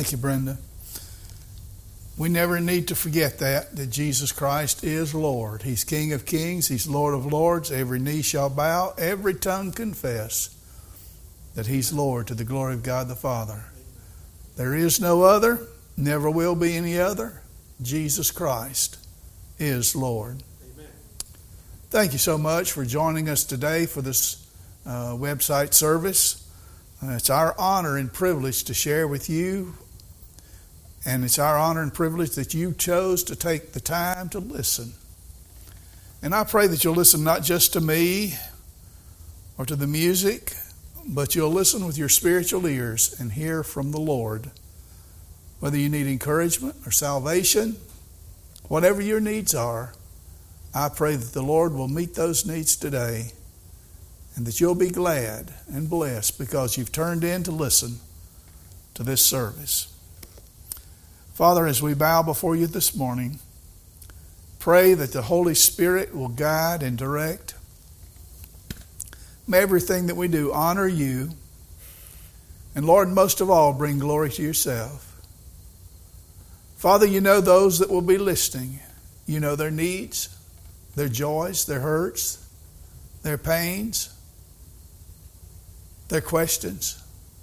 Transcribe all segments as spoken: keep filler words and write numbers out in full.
Thank you, Brenda. We never need to forget that, that Jesus Christ is Lord. He's King of kings. He's Lord of lords. Every knee shall bow. Every tongue confess that He's Lord to the glory of God the Father. There is no other. Never will be any other. Jesus Christ is Lord. Amen. Thank you so much for joining us today for this uh, website service. Uh, it's our honor and privilege to share with you. And it's our honor and privilege that you chose to take the time to listen. And I pray that you'll listen not just to me or to the music, but you'll listen with your spiritual ears and hear from the Lord. Whether you need encouragement or salvation, whatever your needs are, I pray that the Lord will meet those needs today and that you'll be glad and blessed because you've turned in to listen to this service. Father, as we bow before you this morning, pray that the Holy Spirit will guide and direct. May everything that we do honor you. And Lord, most of all, bring glory to yourself. Father, you know those that will be listening. You know their needs, their joys, their hurts, their pains, their questions.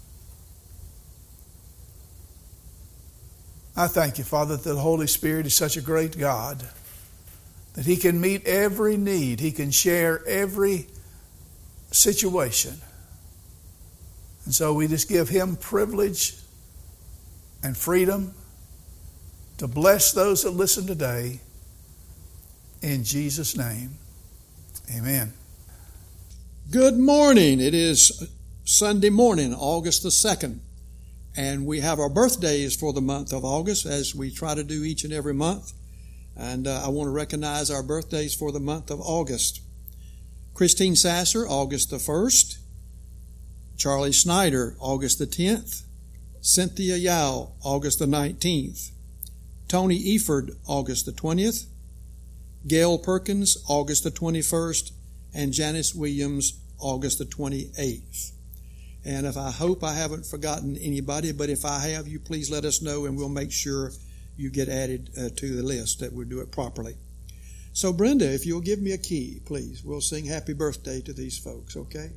I thank you, Father, that the Holy Spirit is such a great God, that He can meet every need. He can share every situation. And so we just give Him privilege and freedom to bless those that listen today. In Jesus' name, amen. Good morning. It is Sunday morning, August the second. And we have our birthdays for the month of August, as we try to do each and every month. And uh, I want to recognize our birthdays for the month of August. Christine Sasser, August the first. Charlie Snyder, August the tenth. Cynthia Yao, August the nineteenth. Tony Eford, August the twentieth. Gail Perkins, August the twenty-first. And Janice Williams, August the twenty-eighth. And if I hope I haven't forgotten anybody, but if I have, you please let us know and we'll make sure you get added uh, to the list, that we'll do it properly. So Brenda, if you'll give me a key, please, we'll sing happy birthday to these folks, okay?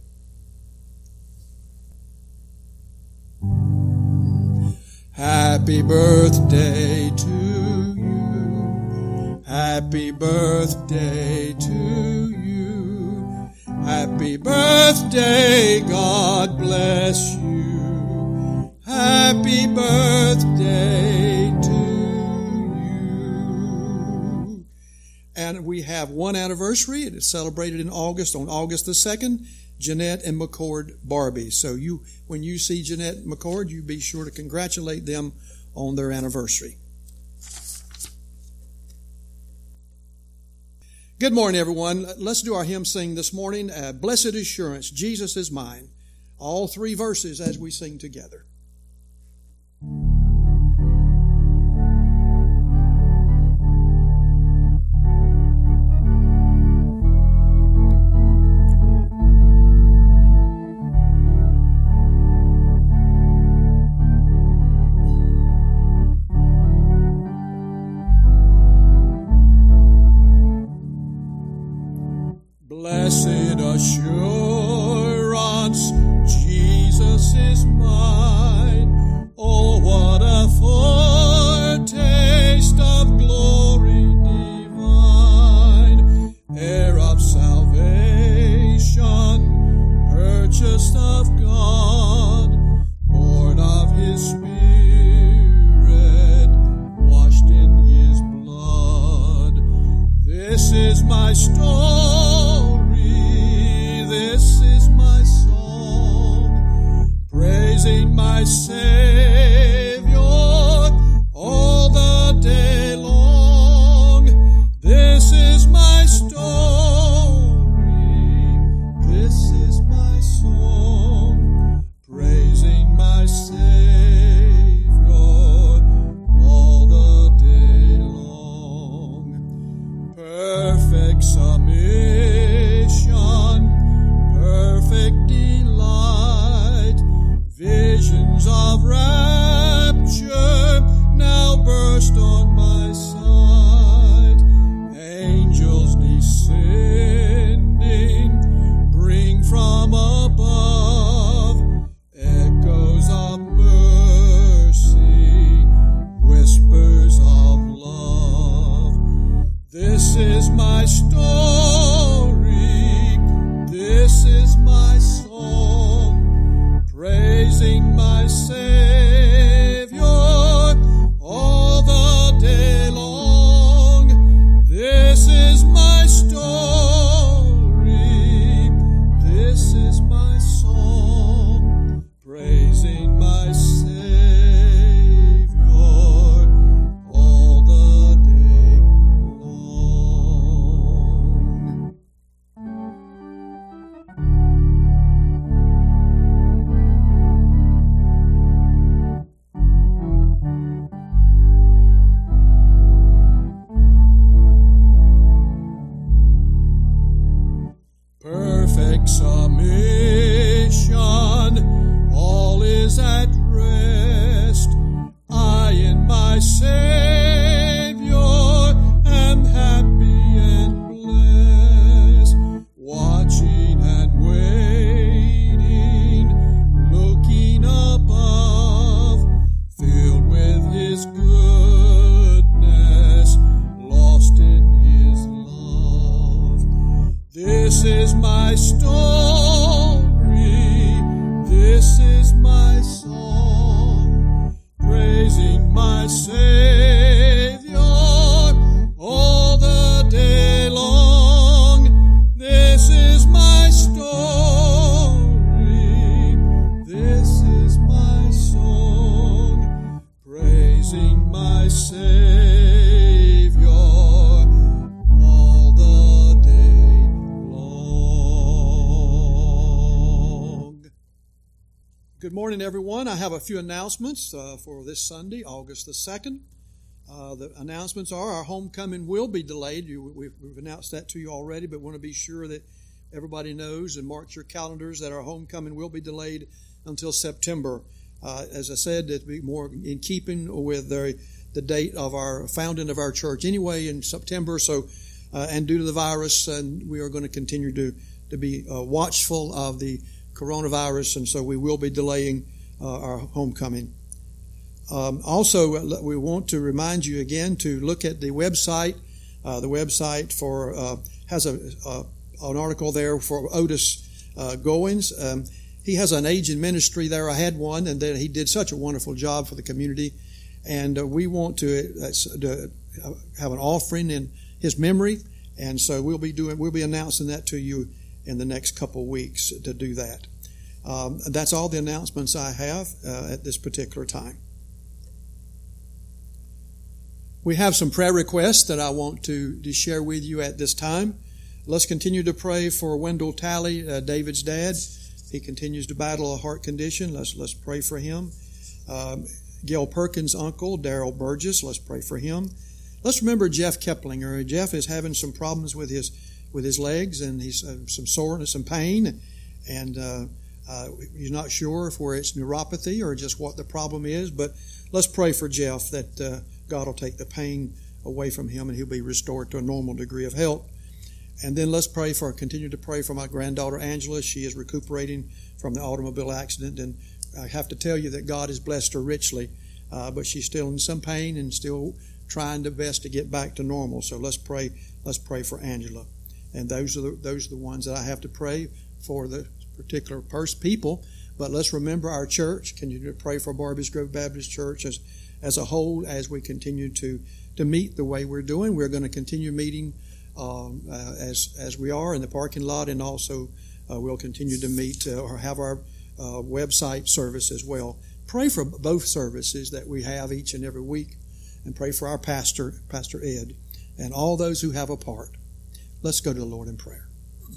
Happy birthday to you. Happy birthday to you. Happy birthday, God bless you. Happy birthday to you. And we have one anniversary. It is celebrated in August, on August the second, Jeanette and McCord Barbie. So you, when you see Jeanette and McCord, you be sure to congratulate them on their anniversary. Good morning, everyone. Let's do our hymn sing this morning. Uh, Blessed Assurance, Jesus is mine. All three verses as we sing together. Blessed assurance, Jesus is mine. Oh, what a foretaste of glory divine, heir of salvation, purchased of God, born of His Spirit, washed in His blood. This is my story. This is my song, praising my Savior all the day long. This is my story, this is my song, praising my Savior all the day long. Perfect submission, perfect delight, visions of rapture This is my story, this is my song, praising my Savior all the day long. This is my story, this is my song, praising my Savior all the day long. Perfect submission, all is at rest. I in my Savior am happy and blessed, watching and waiting, looking above, filled with His goodness, lost in His love. This is my story, this is my song, praising my Savior all the day long. This is my story, this is my song, praising my Savior all the day long. Good morning, everyone. I have a few announcements uh, for this Sunday, August the second. Uh, the announcements are our homecoming will be delayed. You, we've, we've announced that to you already, but want to be sure that everybody knows and marks your calendars that our homecoming will be delayed until September. Uh, as I said, to be more in keeping with the, the date of our founding of our church anyway in September. So, uh, and due to the virus, and we are going to continue to, to be uh, watchful of the coronavirus, and so we will be delaying uh, our homecoming. Um, also, we want to remind you again to look at the website. Uh, the website for uh, has a uh, an article there for Otis uh, Goins. Um, he has an aging ministry there. I had one, and then he did such a wonderful job for the community. And uh, we want to, uh, to have an offering in his memory, and so we'll be doing we'll be announcing that to you in the next couple of weeks to do that. Um, that's all the announcements I have uh, at this particular time. We have some prayer requests that I want to, to share with you at this time. Let's continue to pray for Wendell Talley, uh, David's dad. He continues to battle a heart condition. Let's let's pray for him. Um, Gail Perkins' uncle, Darrell Burgess. Let's pray for him. Let's remember Jeff Keplinger. Jeff is having some problems with his with his legs, and he's uh, some soreness, some pain, and uh, uh, he's not sure if where it's neuropathy or just what the problem is. But let's pray for Jeff that uh, God will take the pain away from him and he'll be restored to a normal degree of health. And then let's pray for, continue to pray for my granddaughter Angela. She is recuperating from the automobile accident, and I have to tell you that God has blessed her richly, uh, but she's still in some pain and still trying the best to get back to normal. So let's pray. Let's pray for Angela. And those are the, those are the ones that I have to pray for, the particular person, people. But let's remember our church. Continue to pray for Barbies Grove Baptist Church as as a whole as we continue to to meet the way we're doing. We're going to continue meeting um, uh, as as we are in the parking lot, and also uh, we'll continue to meet uh, or have our uh, website service as well. Pray for both services that we have each and every week, and pray for our pastor, Pastor Ed, and all those who have a part. Let's go to the Lord in prayer.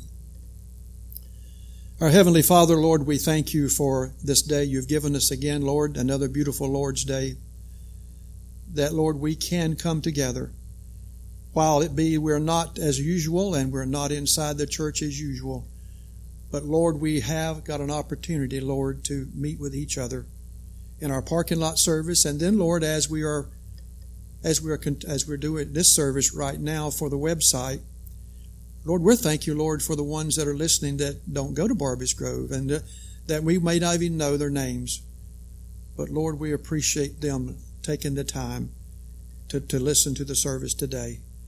Our Heavenly Father, Lord, we thank you for this day you've given us again, Lord, another beautiful Lord's Day, that, Lord, we can come together. While it be we're not as usual and we're not inside the church as usual, but, Lord, we have got an opportunity, Lord, to meet with each other in our parking lot service, and then, Lord, as we are as we are as we're doing this service right now for the website, Lord, we thank you, Lord, for the ones that are listening that don't go to Barbies Grove and uh, that we may not even know their names. But, Lord, we appreciate them taking the time to, to listen to the service today.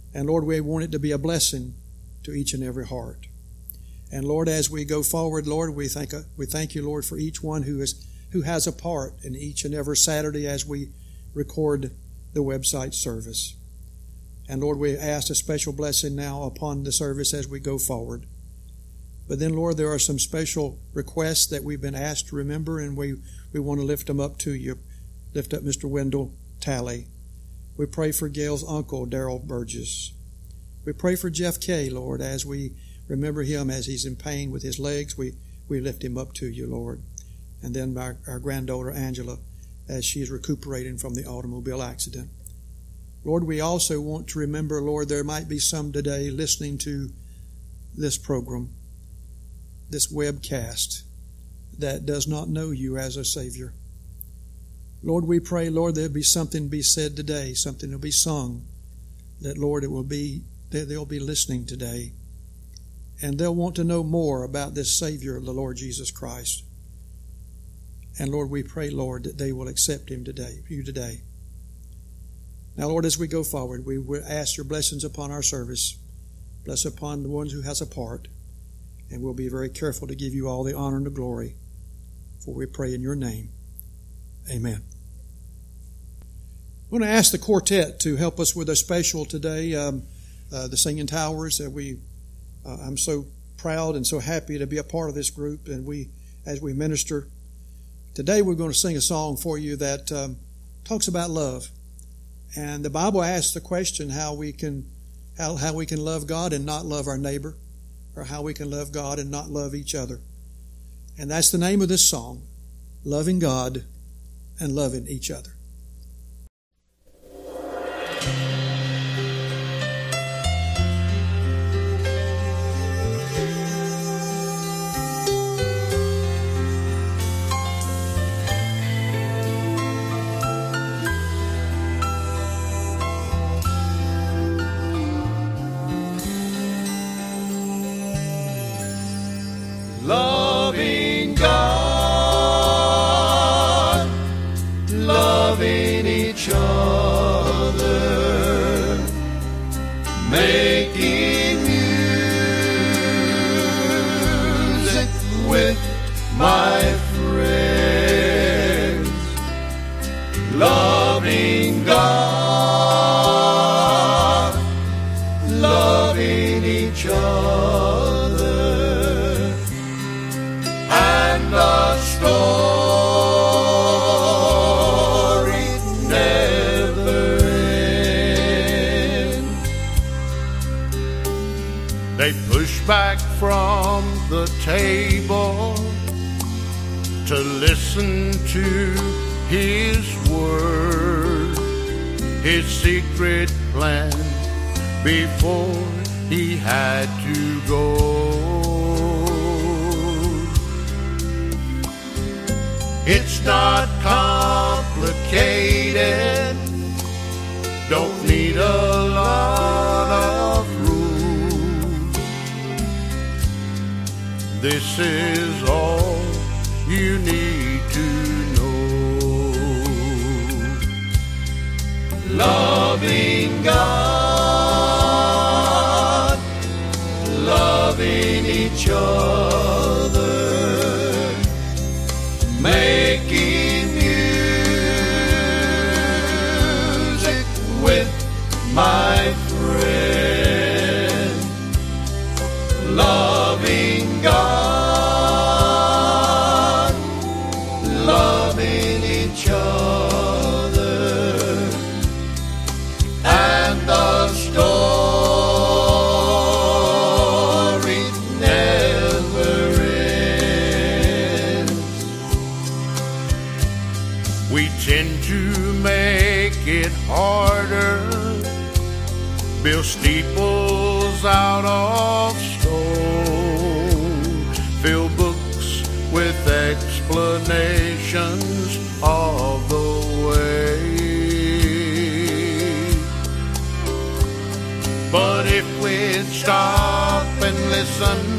And Lord, we want it to be a blessing to each and every heart. And Lord, as we go forward, Lord, we thank we thank you, Lord, for each one who is who has a part in each and every Saturday as we record the website service. And Lord, we ask a special blessing now upon the service as we go forward. But then, Lord, there are some special requests that we've been asked to remember, and we, we want to lift them up to you. Lift up Mister Wendell Talley. We pray for Gail's uncle, Darrell Burgess. We pray for Jeff Kay, Lord, as we remember him as he's in pain with his legs. We, we lift him up to you, Lord. And then our, our granddaughter, Angela, as she is recuperating from the automobile accident. Lord, we also want to remember, Lord, there might be some today listening to this program, this webcast, that does not know you as a Savior. Lord, we pray, Lord, there'll be something be said today, something will be sung, that, Lord, it will be, that they'll be listening today. And they'll want to know more about this Savior, the Lord Jesus Christ. And, Lord, we pray, Lord, that they will accept Him today, you today. Now, Lord, as we go forward, we will ask your blessings upon our service. Bless upon the ones who has a part. And we'll be very careful to give you all the honor and the glory. For we pray in your name. Amen. I'm going to ask the quartet to help us with a special today, um, uh, the Singing Towers. That we, uh, I'm so proud and so happy to be a part of this group, and we, as we minister. Today we're going to sing a song for you that um, talks about love, and the Bible asks the question how we can, how how we can love God and not love our neighbor, or how we can love God and not love each other, and that's the name of this song, Loving God and Loving Each Other. Loving God, loving each other, making music with my friends. Loving God, loving each other, and the story never ends. They push back from the table to listen to His word, His secret plan before He had to go. It's not complicated, don't need a lot of rules. This is all you need to know. Loving God, loving each other, making music with my friend. Loving God, loving each other, and the story never ends. We tend to make it harder, build steeples out of stone, fill books with explanations of the way. But if we'd stop and listen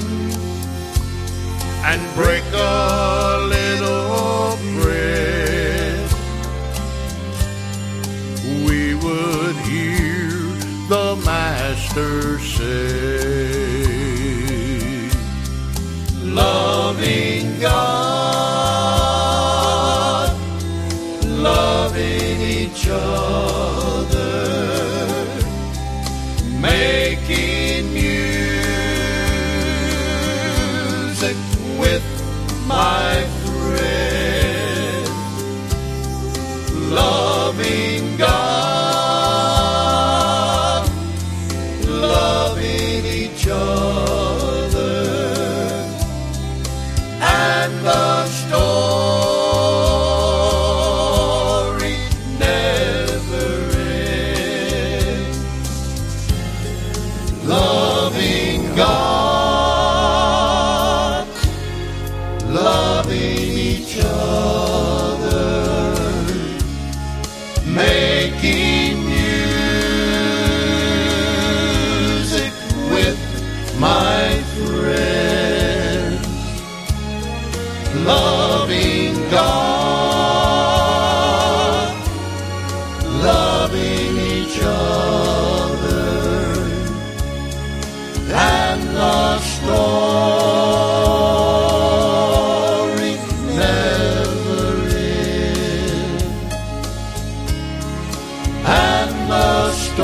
and break a little bread, we would hear the man Master say. Loving God, loving each other, making music with my friend. Loving God, loving each other, and the story never ends. Loving God, loving each other, making music with my friends. Loving God, loving each other, and the story never ends. And the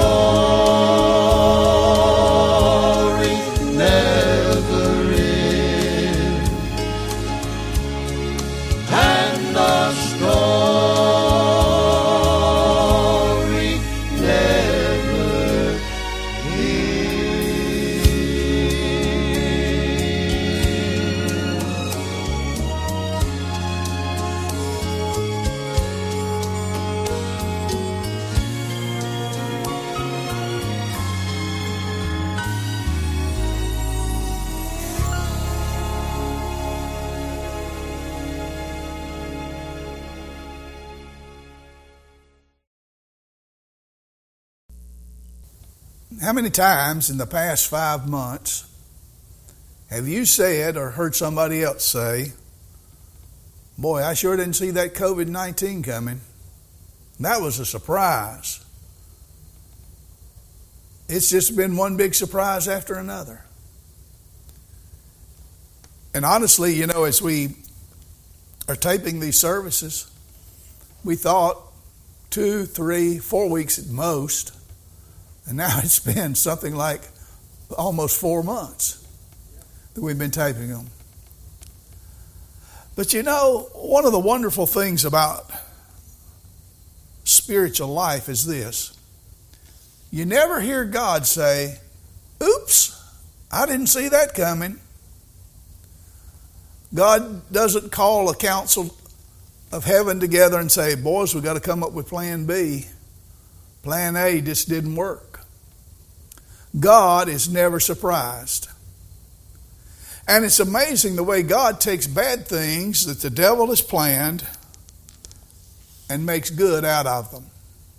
story never ends. And the story never How many times in the past five months have you said or heard somebody else say, boy, I sure didn't see that COVID nineteen coming. That was a surprise. It's just been one big surprise after another. And honestly, you know, as we are taping these services, we thought two, three, four weeks at most. And now it's been something like almost four months that we've been taping them. But you know, one of the wonderful things about spiritual life is this. You never hear God say, oops, I didn't see that coming. God doesn't call a council of heaven together and say, boys, we've got to come up with plan B. Plan A just didn't work. God is never surprised. And it's amazing the way God takes bad things that the devil has planned and makes good out of them.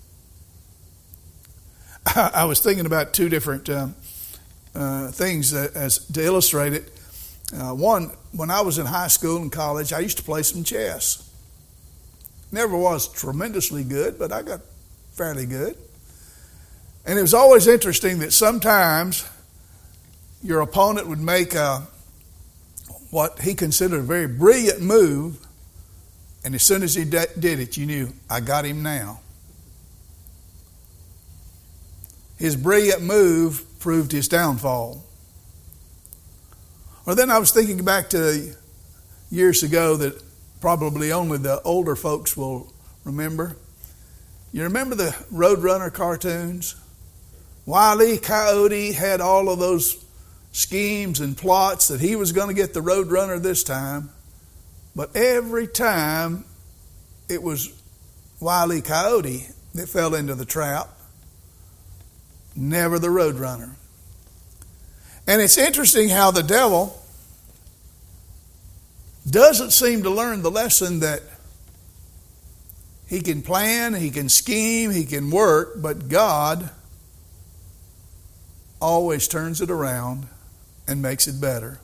I was thinking about two different um, uh, things that, as to illustrate it. Uh, one, when I was in high school and college, I used to play some chess. Never was tremendously good, but I got fairly good. And it was always interesting that sometimes your opponent would make a, what he considered a very brilliant move, and as soon as he de- did it, you knew, I got him now. His brilliant move proved his downfall. Or then I was thinking back to years ago that probably only the older folks will remember. You remember the Roadrunner cartoons? Wile E. Coyote had all of those schemes and plots that he was going to get the Roadrunner this time. But every time it was Wile E. Coyote that fell into the trap, never the Roadrunner. And it's interesting how the devil doesn't seem to learn the lesson that he can plan, he can scheme, he can work, but God always turns it around and makes it better.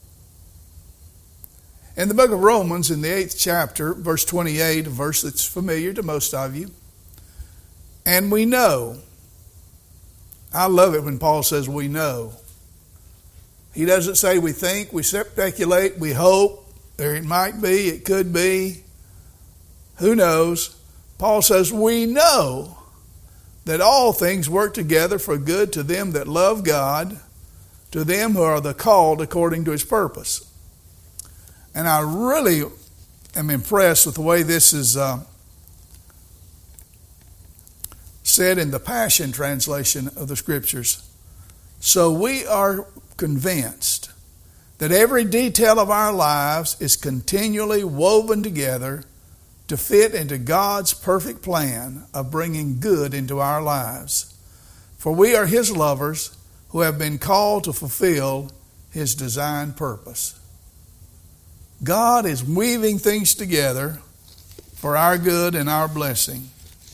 In the book of Romans, in the eighth chapter, verse twenty-eight, a verse that's familiar to most of you, and we know I love it when Paul says we know. He doesn't say we think, we speculate, we hope, or it might be, it could be. Who knows? Paul says we know that all things work together for good to them that love God, to them who are the called according to His purpose. And I really am impressed with the way this is uh, said in the Passion Translation of the Scriptures. So we are convinced that every detail of our lives is continually woven together to fit into God's perfect plan of bringing good into our lives. For we are His lovers who have been called to fulfill His designed purpose. God is weaving things together for our good and our blessing.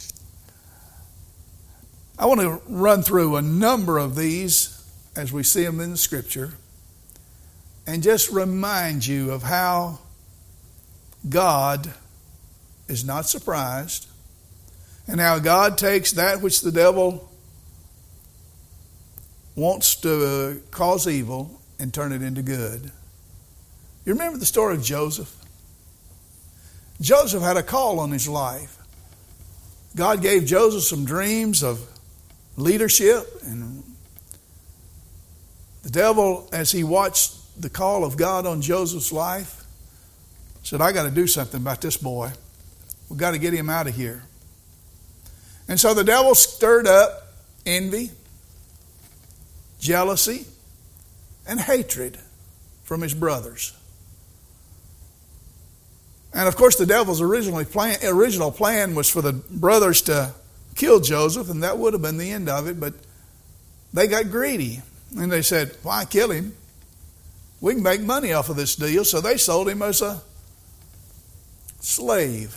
I want to run through a number of these as we see them in the Scripture and just remind you of how God is not surprised, and how God takes that which the devil wants to cause evil and turn it into good. You remember the story of Joseph? Joseph had a call on his life. God gave Joseph some dreams of leadership, and the devil, as he watched the call of God on Joseph's life, said, I got to do something about this boy. We've got to get him out of here. And so the devil stirred up envy, jealousy, and hatred from his brothers. And of course, the devil's originally plan, original plan was for the brothers to kill Joseph, and that would have been the end of it. But they got greedy, and they said, why kill him? We can make money off of this deal. So they sold him as a slave.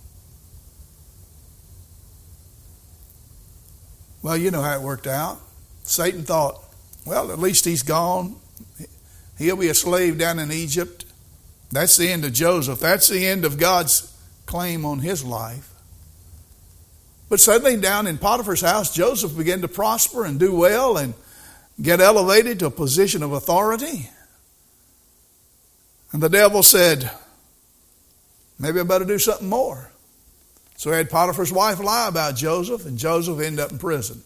Well, you know how it worked out. Satan thought, well, at least he's gone. He'll be a slave down in Egypt. That's the end of Joseph. That's the end of God's claim on his life. But suddenly down in Potiphar's house, Joseph began to prosper and do well and get elevated to a position of authority. And the devil said, maybe I better do something more. So he had Potiphar's wife lie about Joseph, and Joseph ended up in prison.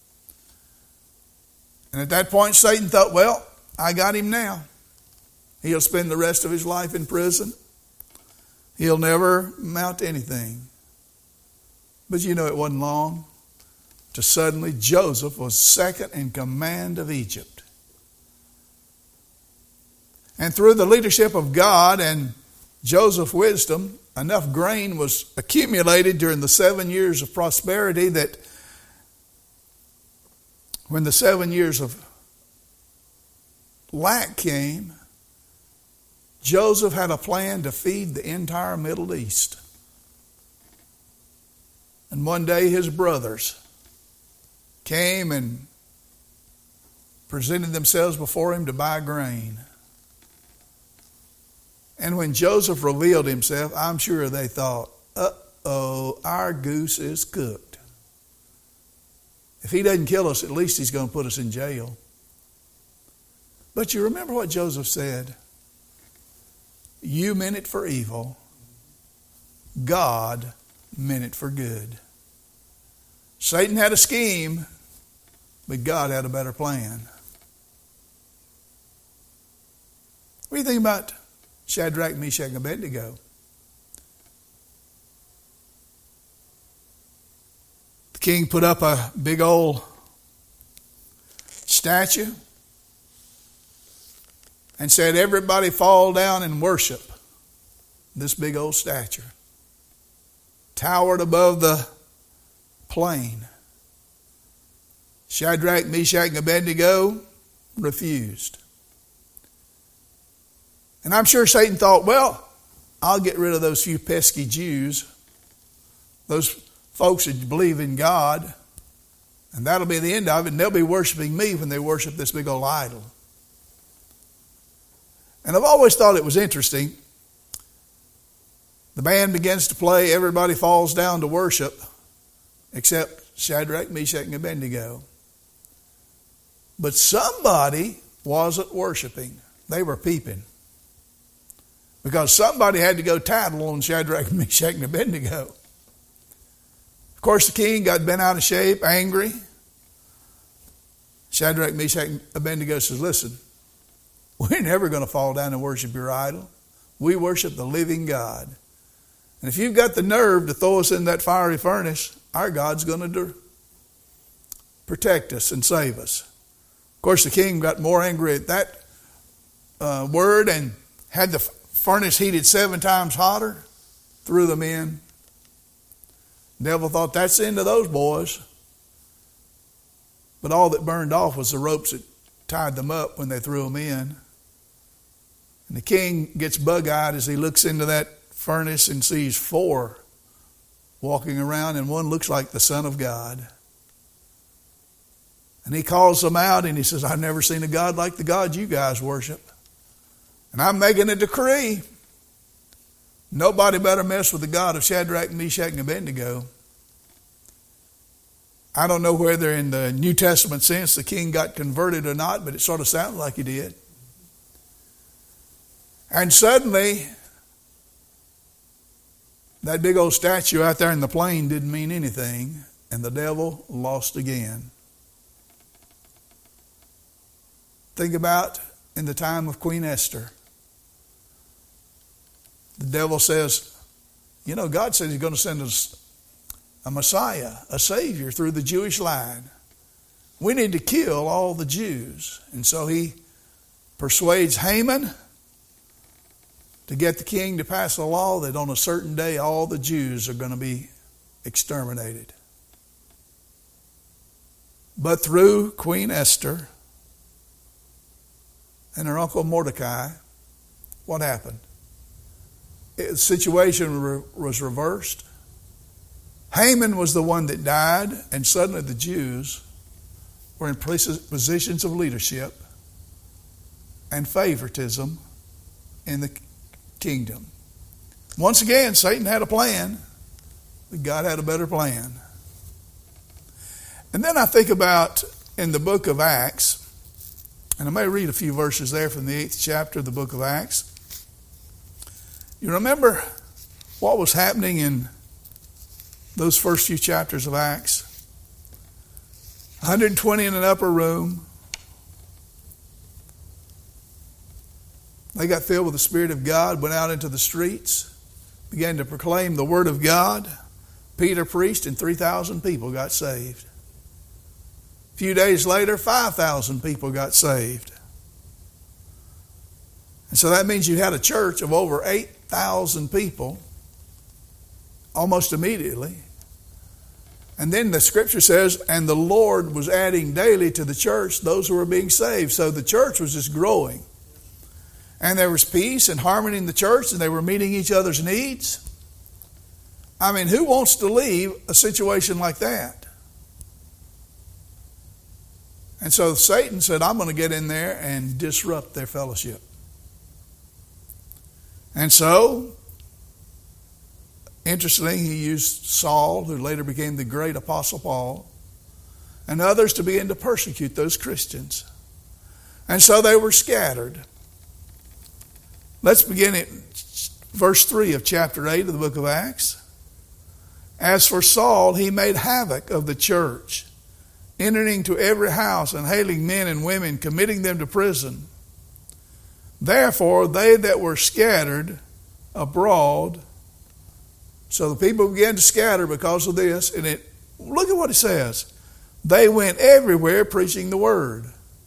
And at that point, Satan thought, well, I got him now. He'll spend the rest of his life in prison. He'll never amount to anything. But you know, it wasn't long to suddenly Joseph was second in command of Egypt. And through the leadership of God and Joseph's wisdom, enough grain was accumulated during the seven years of prosperity that when the seven years of lack came, Joseph had a plan to feed the entire Middle East. And one day his brothers came and presented themselves before him to buy grain. And when Joseph revealed himself, I'm sure they thought, uh-oh, our goose is cooked. If he doesn't kill us, at least he's going to put us in jail. But you remember what Joseph said? You meant it for evil. God meant it for good. Satan had a scheme, but God had a better plan. What do you think about Shadrach, Meshach, and Abednego? The king put up a big old statue and said, everybody fall down and worship this big old statue. Towered above the plain. Shadrach, Meshach, and Abednego refused. And I'm sure Satan thought, well, I'll get rid of those few pesky Jews, those folks that believe in God, and that'll be the end of it, and they'll be worshiping me when they worship this big old idol. And I've always thought it was interesting. The band begins to play, everybody falls down to worship, except Shadrach, Meshach, and Abednego. But somebody wasn't worshiping. They were peeping. Because somebody had to go tattle on Shadrach, Meshach, and Abednego. Of course, the king got bent out of shape, angry. Shadrach, Meshach, and Abednego says, listen, we're never going to fall down and worship your idol. We worship the living God. And if you've got the nerve to throw us in that fiery furnace, our God's going to do, protect us and save us. Of course, the king got more angry at that uh, word and had the furnace heated seven times hotter, threw them in. The devil thought, that's the end of those boys. But all that burned off was the ropes that tied them up when they threw them in. And the king gets bug-eyed as he looks into that furnace and sees four walking around, and one looks like the Son of God. And he calls them out and he says, I've never seen a God like the God you guys worship. And I'm making a decree. Nobody better mess with the God of Shadrach, Meshach, and Abednego. I don't know whether in the New Testament sense the king got converted or not, but it sort of sounded like he did. And suddenly, that big old statue out there in the plain didn't mean anything, and the devil lost again. Think about in the time of Queen Esther. The devil says, you know, God said he's going to send us a Messiah, a Savior through the Jewish line. We need to kill all the Jews. And so he persuades Haman to get the king to pass a law that on a certain day all the Jews are going to be exterminated. But through Queen Esther and her uncle Mordecai, what happened? The situation was reversed. Haman was the one that died, and suddenly the Jews were in places, positions of leadership and favoritism in the kingdom. Once again, Satan had a plan, but God had a better plan. And then I think about in the book of Acts, and I may read a few verses there from the eighth chapter of the book of Acts. You remember what was happening in those first few chapters of Acts? one hundred twenty in an upper room. They got filled with the Spirit of God, went out into the streets, began to proclaim the Word of God. Peter preached, and three thousand people got saved. A few days later, five thousand people got saved. And so that means you had a church of over eight thousand people almost immediately. And then the scripture says, and the Lord was adding daily to the church those who were being saved. So the church was just growing. And there was peace and harmony in the church, and they were meeting each other's needs. I mean, who wants to leave a situation like that? And so Satan said, I'm going to get in there and disrupt their fellowship. And so, interestingly, he used Saul, who later became the great Apostle Paul, and others to begin to persecute those Christians. And so they were scattered. Let's begin at verse three of chapter eight of the book of Acts. As for Saul, he made havoc of the church, entering into every house and hailing men and women, committing them to prison. Therefore, they that were scattered abroad, so the people began to scatter because of this. And it, look at what it says. They went everywhere preaching the word.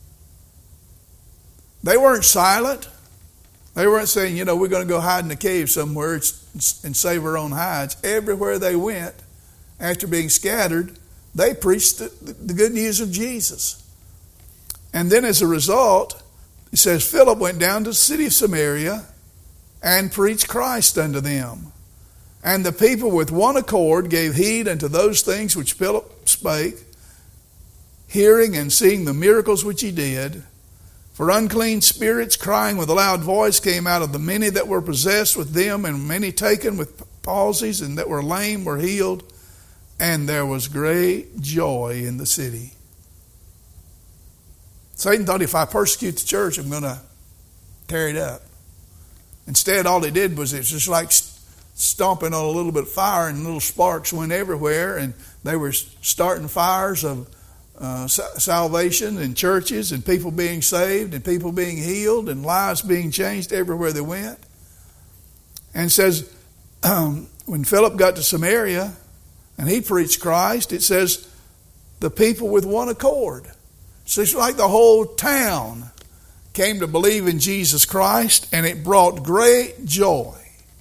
They weren't silent. They weren't saying, you know, we're going to go hide in a cave somewhere and save our own hides. Everywhere they went, after being scattered, they preached the, the good news of Jesus. And then as a result, it says, Philip went down to the city of Samaria and preached Christ unto them. And the people with one accord gave heed unto those things which Philip spake, hearing and seeing the miracles which he did. For unclean spirits, crying with a loud voice, came out of the many that were possessed with them, and many taken with palsies, and that were lame were healed. And there was great joy in the city. Satan thought, if I persecute the church, I'm going to tear it up. Instead, all he did was, it's just like stomping on a little bit of fire, and little sparks went everywhere, and they were starting fires of uh, salvation in churches, and people being saved, and people being healed, and lives being changed everywhere they went. And it says, um, when Philip got to Samaria and he preached Christ, it says the people with one accord. So it's like the whole town came to believe in Jesus Christ, and it brought great joy.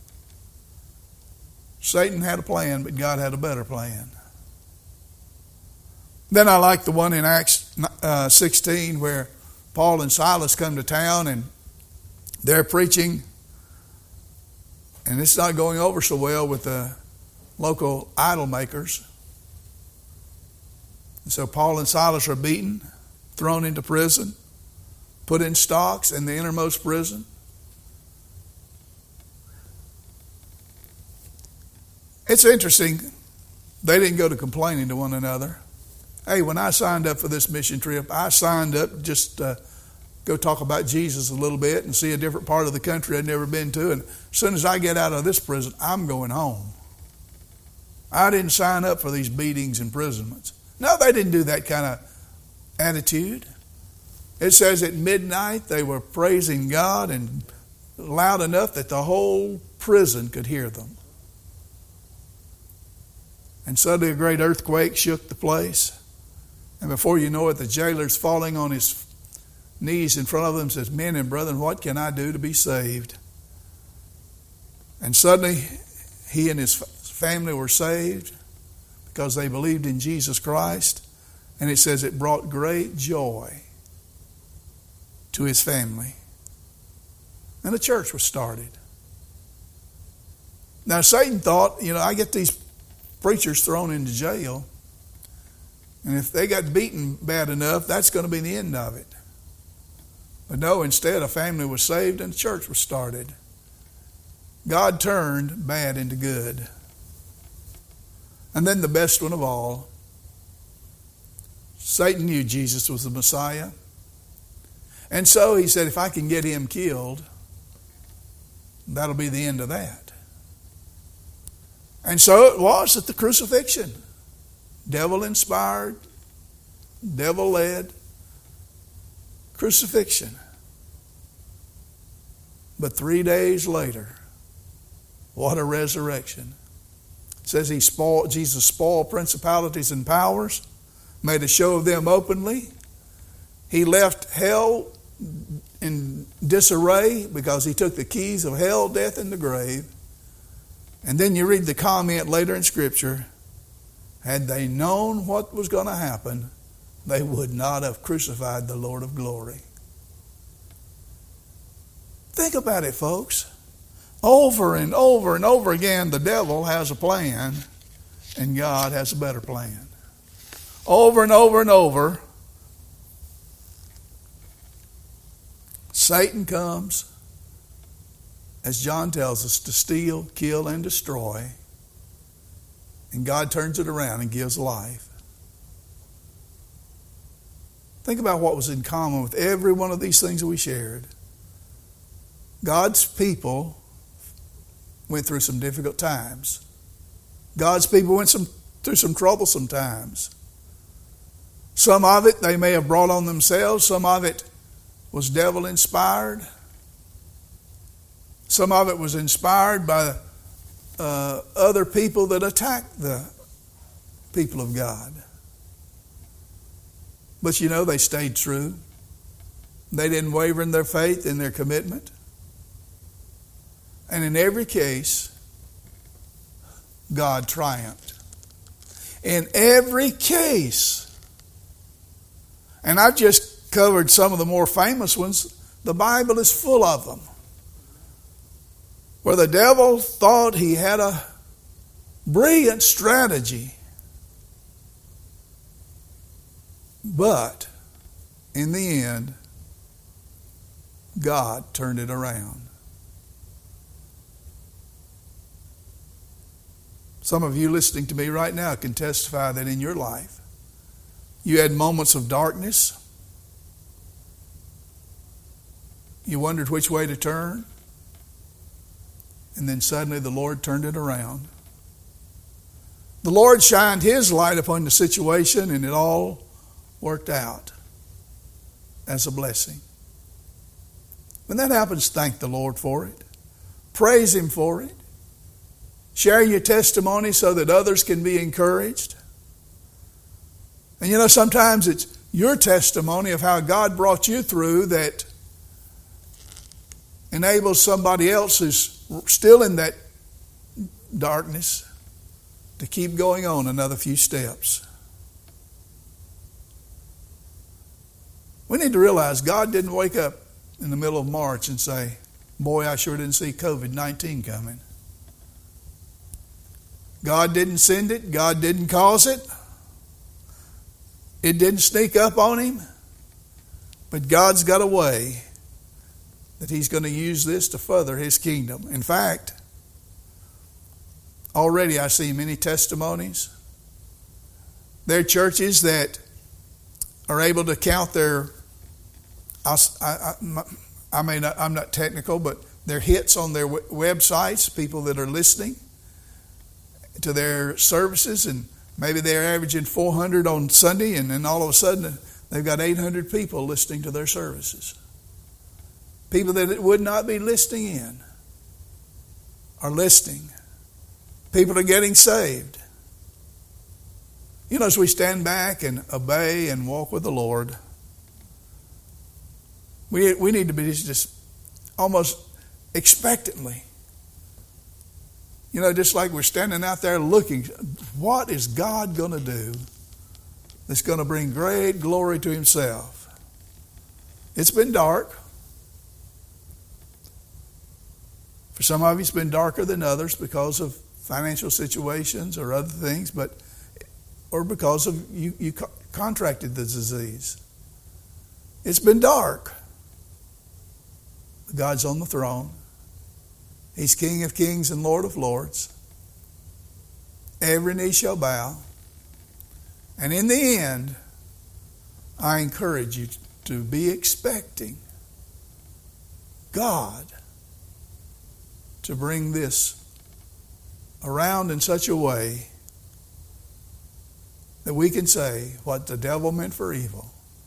Satan had a plan, but God had a better plan. Then I like the one in Acts uh, sixteen where Paul and Silas come to town and they're preaching, and it's not going over so well with the local idol makers. And so Paul and Silas are beaten, thrown into prison, put in stocks in the innermost prison. It's interesting, they didn't go to complaining to one another. Hey, when I signed up for this mission trip, I signed up just to go talk about Jesus a little bit and see a different part of the country I'd never been to. And as soon as I get out of this prison, I'm going home. I didn't sign up for these beatings and imprisonments. No, they didn't do that kind of attitude. It says at midnight they were praising God, and loud enough that the whole prison could hear them. And suddenly a great earthquake shook the place. And before you know it, the jailer's falling on his knees in front of them and says, "Men and brethren, what can I do to be saved?" And suddenly he and his family were saved because they believed in Jesus Christ. And it says it brought great joy to his family. And the church was started. Now Satan thought, you know, I get these preachers thrown into jail, and if they got beaten bad enough, that's going to be the end of it. But no, instead a family was saved and a church was started. God turned bad into good. And then the best one of all, Satan knew Jesus was the Messiah. And so he said, if I can get him killed, that'll be the end of that. And so it was at the crucifixion. Devil-inspired, devil-led crucifixion. But three days later, what a resurrection. It says he spoiled, Jesus spoiled principalities and powers, made a show of them openly. He left hell in disarray because he took the keys of hell, death, and the grave. And then you read the comment later in Scripture, had they known what was going to happen, they would not have crucified the Lord of glory. Think about it, folks. Over and over and over again, the devil has a plan, and God has a better plan. Over and over and over, Satan comes, as John tells us, to steal, kill, and destroy. And God turns it around and gives life. Think about what was in common with every one of these things that we shared. God's people went through some difficult times. God's people went some, through some troublesome times. Some of it they may have brought on themselves. Some of it was devil-inspired. Some of it was inspired by uh, other people that attacked the people of God. But you know, they stayed true. They didn't waver in their faith and their commitment. And in every case, God triumphed. In every case. And I've just covered some of the more famous ones. The Bible is full of them. Where the devil thought he had a brilliant strategy. But in the end, God turned it around. Some of you listening to me right now can testify that in your life, you had moments of darkness. You wondered which way to turn. And then suddenly the Lord turned it around. The Lord shined His light upon the situation, and it all worked out as a blessing. When that happens, thank the Lord for it. Praise Him for it. Share your testimony so that others can be encouraged. And you know, sometimes it's your testimony of how God brought you through that enables somebody else who's still in that darkness to keep going on another few steps. We need to realize God didn't wake up in the middle of March and say, boy, I sure didn't see covid nineteen coming. God didn't send it. God didn't cause it. It didn't sneak up on Him. But God's got a way that He's going to use this to further His kingdom. In fact, already I see many testimonies. There are churches that are able to count their, I, I, I mean, I'm not technical, but their hits on their websites, people that are listening to their services, and maybe they're averaging four hundred on Sunday, and then all of a sudden they've got eight hundred people listening to their services. People that would not be listening in are listening. People are getting saved. You know, as we stand back and obey and walk with the Lord, we we need to be just almost expectantly. You know, just like we're standing out there looking, what is God going to do that's going to bring great glory to Himself? It's been dark. For some of you, it's been darker than others because of financial situations or other things, but or because of you, you contracted the disease. It's been dark. God's on the throne. He's King of kings and Lord of lords. Every knee shall bow. And in the end, I encourage you to be expecting God to bring this around in such a way that we can say what the devil meant for evil,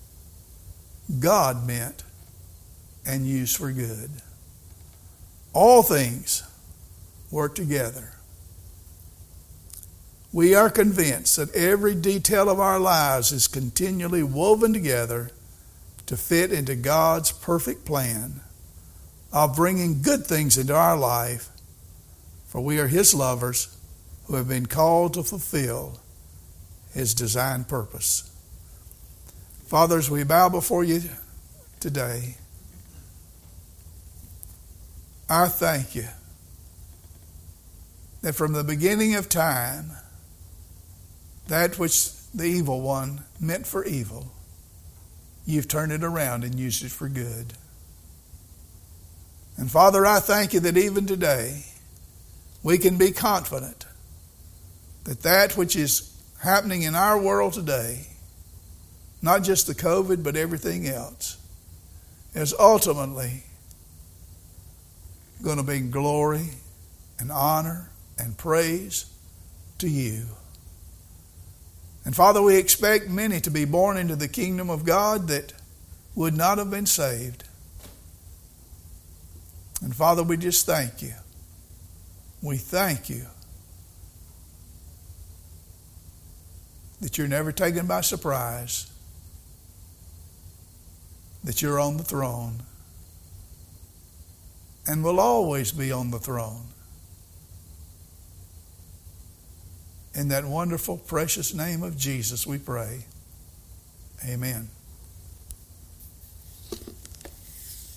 God meant and used for good. All things work together. We are convinced that every detail of our lives is continually woven together to fit into God's perfect plan of bringing good things into our life, for we are His lovers who have been called to fulfill His designed purpose. Father, as we bow before You today, I thank You that from the beginning of time, that which the evil one meant for evil, You've turned it around and used it for good. And Father, I thank You that even today we can be confident that that which is happening in our world today, not just the COVID, but everything else, is ultimately going to bring glory and honor and praise to You. And Father, we expect many to be born into the kingdom of God that would not have been saved. And Father, we just thank You. We thank You that You're never taken by surprise, that You're on the throne and will always be on the throne. In that wonderful, precious name of Jesus we pray. Amen.